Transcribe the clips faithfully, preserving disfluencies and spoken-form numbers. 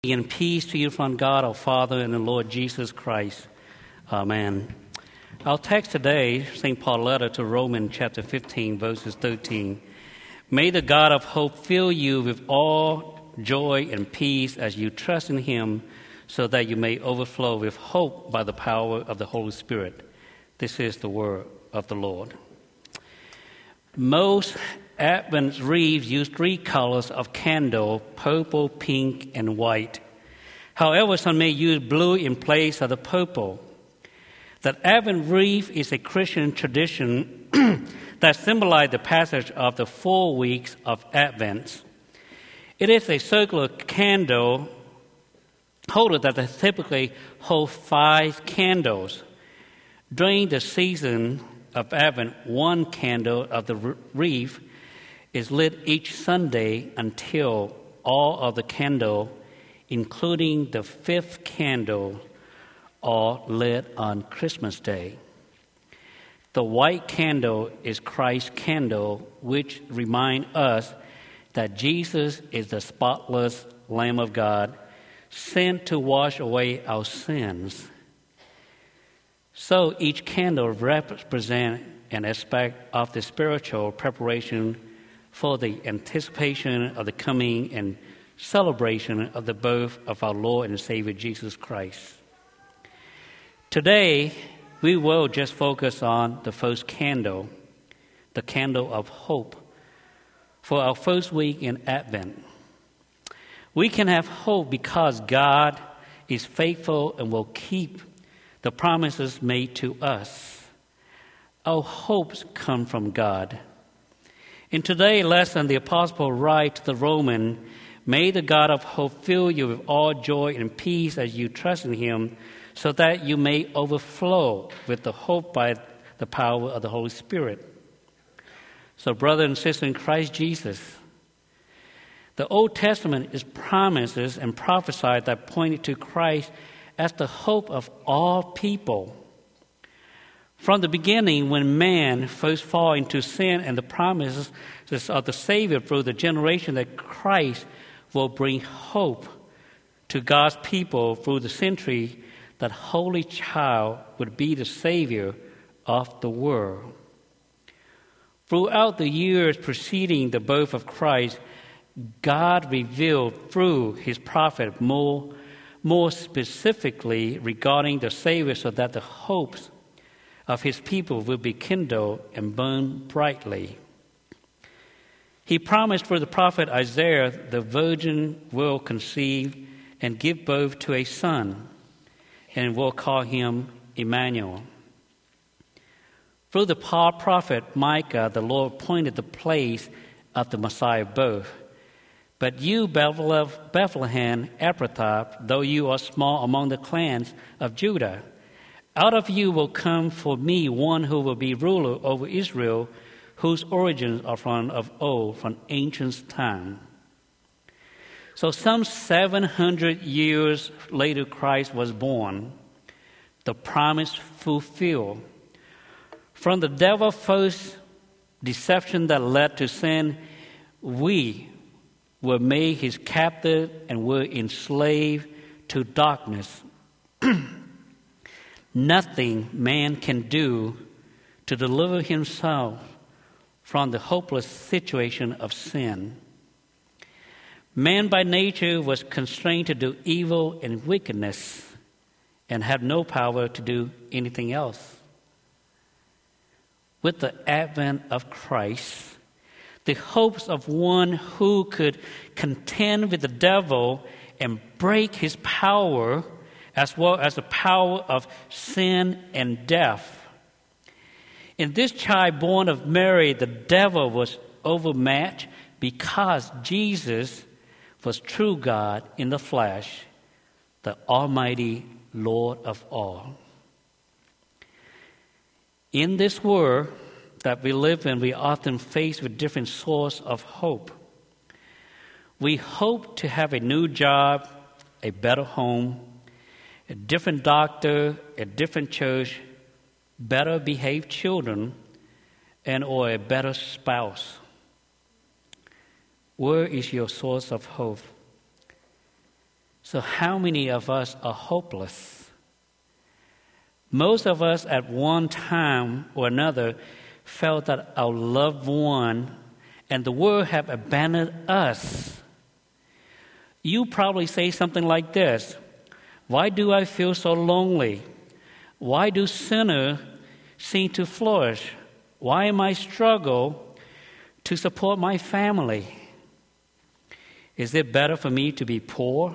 And peace to you from God our Father and the Lord Jesus Christ. Amen. Our text today, Saint Paul's letter to Romans chapter fifteen, verses thirteen. May the God of hope fill you with all joy and peace as you trust in him, so that you may overflow with hope by the power of the Holy Spirit. This is the word of the Lord. Most Advent wreaths use three colors of candle: purple, pink, and white. However, some may use blue in place of the purple. The Advent wreath is a Christian tradition that symbolizes the passage of the four weeks of Advent. It is a circular candle holder that typically holds five candles. During the season of Advent, one candle of the wreath is lit each Sunday until all of the candles, including the fifth candle, are lit on Christmas Day. The white candle is Christ's candle, which reminds us that Jesus is the spotless Lamb of God, sent to wash away our sins. So each candle represents an aspect of the spiritual preparation for the anticipation of the coming and celebration of the birth of our Lord and Savior Jesus Christ. Today, we will just focus on the first candle, the candle of hope, for our first week in Advent. We can have hope because God is faithful and will keep the promises made to us. Our hopes come from God. In today's lesson, the Apostle writes to the Romans, "May the God of hope fill you with all joy and peace as you trust in him, so that you may overflow with the hope by the power of the Holy Spirit." So, brother and sister in Christ Jesus, the Old Testament is promises and prophesied that pointed to Christ as the hope of all people. From the beginning, when man first fell into sin and the promises of the Savior through the generation, that Christ will bring hope to God's people through the century, that Holy Child would be the Savior of the world. Throughout the years preceding the birth of Christ, God revealed through his prophet more, more specifically regarding the Savior, so that the hopes of his people will be kindled and burn brightly. He promised through the prophet Isaiah, the virgin will conceive and give birth to a son, and will call him Emmanuel. Through the prophet Micah, the Lord pointed the place of the Messiah's birth. "But you, Bethlehem Ephrathah, though you are small among the clans of Judah, out of you will come for me one who will be ruler over Israel, whose origins are from of old, from ancient time." So some seven hundred years later, Christ was born, the promise fulfilled. From the devil's first deception that led to sin, we were made his captive and were enslaved to darkness. Nothing man can do to deliver himself from the hopeless situation of sin. Man by nature was constrained to do evil and wickedness and had no power to do anything else. With the advent of Christ, the hopes of one who could contend with the devil and break his power, as well as the power of sin and death. In this child born of Mary, the devil was overmatched because Jesus was true God in the flesh, the Almighty Lord of all. In this world that we live in, we are often faced with different sources of hope. We hope to have a new job, a better home, a different doctor, a different church, better behaved children, and or a better spouse. Where is your source of hope? So how many of us are hopeless? Most of us at one time or another felt that our loved one and the world have abandoned us. You probably say something like this: why do I feel so lonely? Why do sinners seem to flourish? Why am I struggle to support my family? Is it better for me to be poor?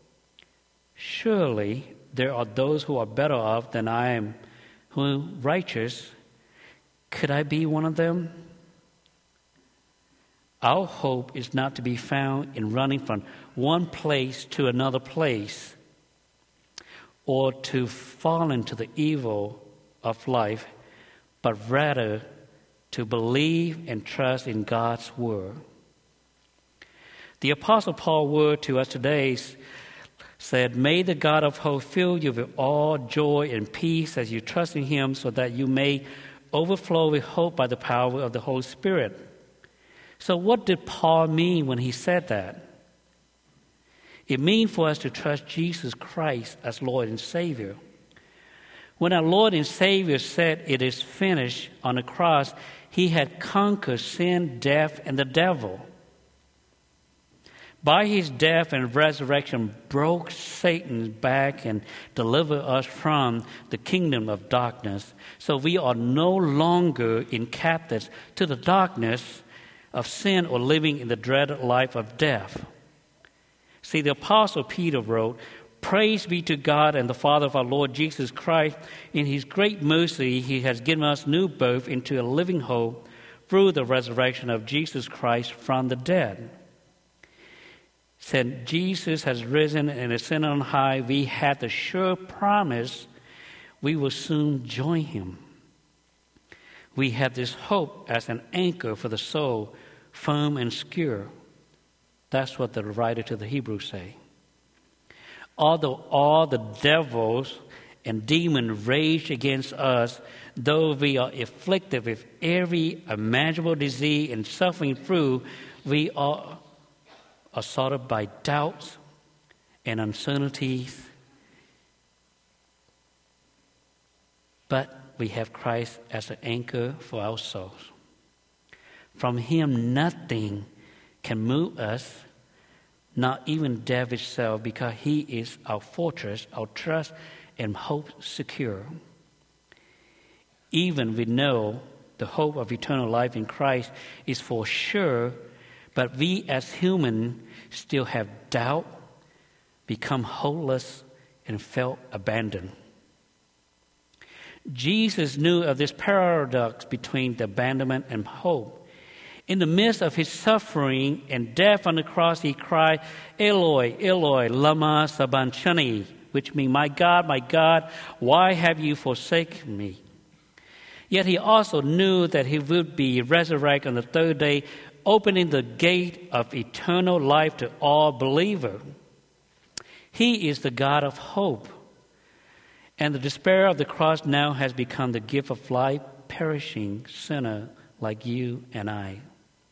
Surely there are those who are better off than I am, who are righteous. Could I be one of them? Our hope is not to be found in running from one place to another place, or to fall into the evil of life, but rather to believe and trust in God's word. The Apostle Paul's word to us today said, "May the God of hope fill you with all joy and peace as you trust in him, so that you may overflow with hope by the power of the Holy Spirit." So what did Paul mean when he said that? It means for us to trust Jesus Christ as Lord and Savior. When our Lord and Savior said, "It is finished," on the cross, he had conquered sin, death, and the devil. By his death and resurrection, broke Satan's back and delivered us from the kingdom of darkness. So we are no longer in captives to the darkness of sin or living in the dreaded life of death. See, the Apostle Peter wrote, "Praise be to God and the Father of our Lord Jesus Christ. In his great mercy, he has given us new birth into a living hope through the resurrection of Jesus Christ from the dead." Since Jesus has risen and ascended on high, we have the sure promise we will soon join him. We have this hope as an anchor for the soul, firm and secure. That's what the writer to the Hebrews say. Although all the devils and demons rage against us, though we are afflicted with every imaginable disease and suffering through, we are assaulted by doubts and uncertainties. But we have Christ as an anchor for our souls. From him, nothing can move us, not even death itself, because he is our fortress, our trust and hope secure. Even we know the hope of eternal life in Christ is for sure, but we as humans still have doubt, become hopeless, and felt abandoned. Jesus knew of this paradox between the abandonment and hope. In the midst of his suffering and death on the cross, he cried, "Eloi, Eloi, lama sabachthani," which means, "My God, my God, why have you forsaken me?" Yet he also knew that he would be resurrected on the third day, opening the gate of eternal life to all believers. He is the God of hope. And the despair of the cross now has become the gift of life, perishing sinner like you and I.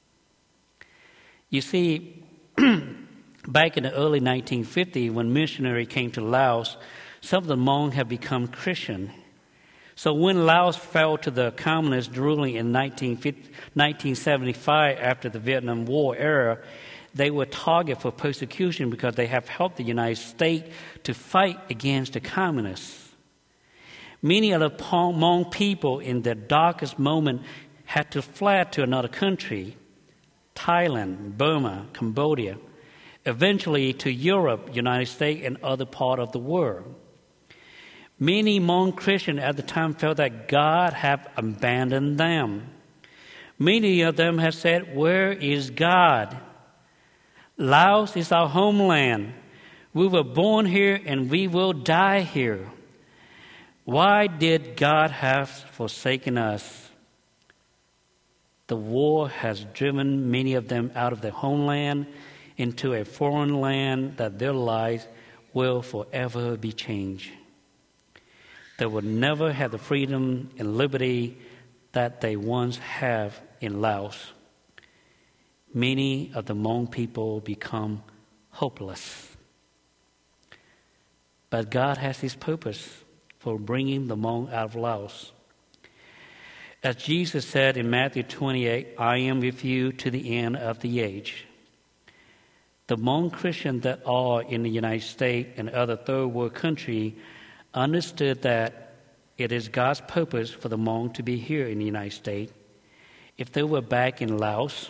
You see, back in the early nineteen fifties, when missionaries came to Laos, some of the Hmong had become Christian. So when Laos fell to the communists ruling in nineteen seventy-five after the Vietnam War era, they were targeted for persecution because they have helped the United States to fight against the communists. Many of the Hmong people in their darkest moment had to flee to another country, Thailand, Burma, Cambodia, eventually to Europe, United States, and other parts of the world. Many Hmong Christians at the time felt that God had abandoned them. Many of them have said, "Where is God? Laos is our homeland. We were born here and we will die here. Why did God have forsaken us?" The war has driven many of them out of their homeland into a foreign land that their lives will forever be changed. They will never have the freedom and liberty that they once have in Laos. Many of the Hmong people become hopeless. But God has his purpose for bringing the Hmong out of Laos. As Jesus said in Matthew twenty-eight, I am with you to the end of the age. The Hmong Christians that are in the United States and other third world countries understood that it is God's purpose for the Hmong to be here in the United States. If they were back in Laos,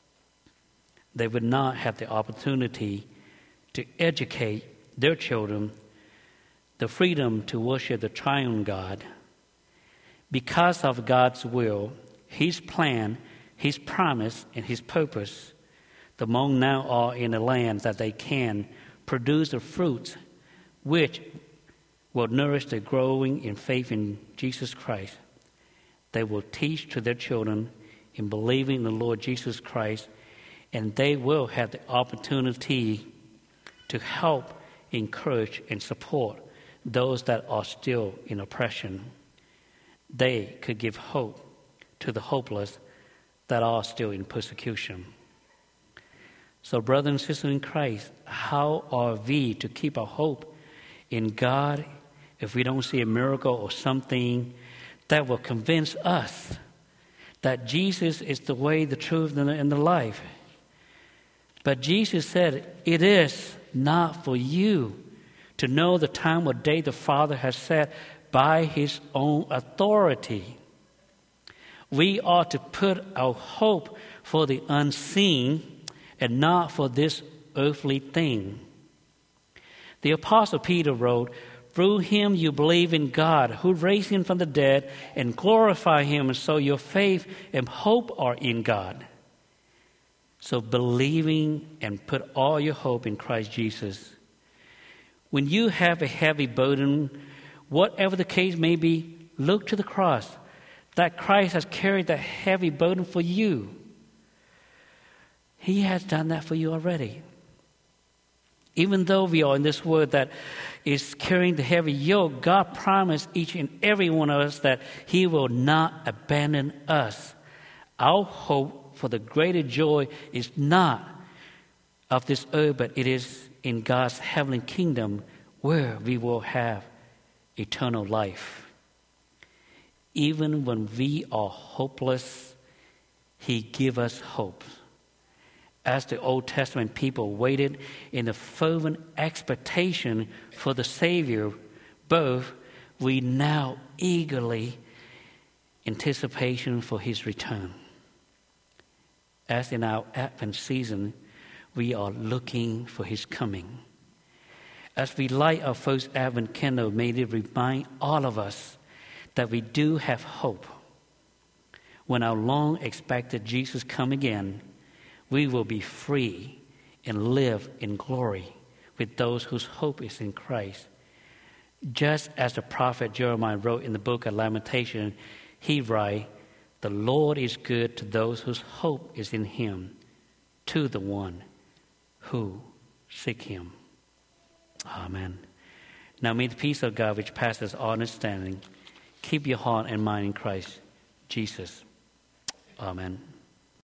they would not have the opportunity to educate their children the freedom to worship the triune God. Because of God's will, his plan, his promise, and his purpose, the Hmong now are in a land that they can produce the fruits which will nourish the growing in faith in Jesus Christ. They will teach to their children in believing in the Lord Jesus Christ, and they will have the opportunity to help, encourage, and support those that are still in oppression. They could give hope to the hopeless that are still in persecution. So, brothers and sisters in Christ, how are we to keep our hope in God if we don't see a miracle or something that will convince us that Jesus is the way, the truth, and the life? But Jesus said, it is not for you to know the time or day the Father has set by his own authority. We are to put our hope for the unseen and not for this earthly thing. The Apostle Peter wrote, through him you believe in God, who raised him from the dead, and glorify him, and so your faith and hope are in God. So believing and put all your hope in Christ Jesus. When you have a heavy burden, whatever the case may be, look to the cross. That Christ has carried that heavy burden for you. He has done that for you already. Even though we are in this world that is carrying the heavy yoke, God promised each and every one of us that he will not abandon us. Our hope for the greater joy is not of this earth, but it is in God's heavenly kingdom where we will have eternal life. Even when we are hopeless, he gives us hope. As the Old Testament people waited in the fervent expectation for the Savior birth, we now eagerly anticipation for his return. As in our Advent season, we are looking for his coming. As we light our first Advent candle, may it remind all of us that we do have hope. When our long-expected Jesus come again, we will be free and live in glory with those whose hope is in Christ. Just as the prophet Jeremiah wrote in the book of Lamentation, he writes, the Lord is good to those whose hope is in him, to the one who seek him. Amen. Now may the peace of God, which passes all understanding, keep your heart and mind in Christ Jesus. Amen.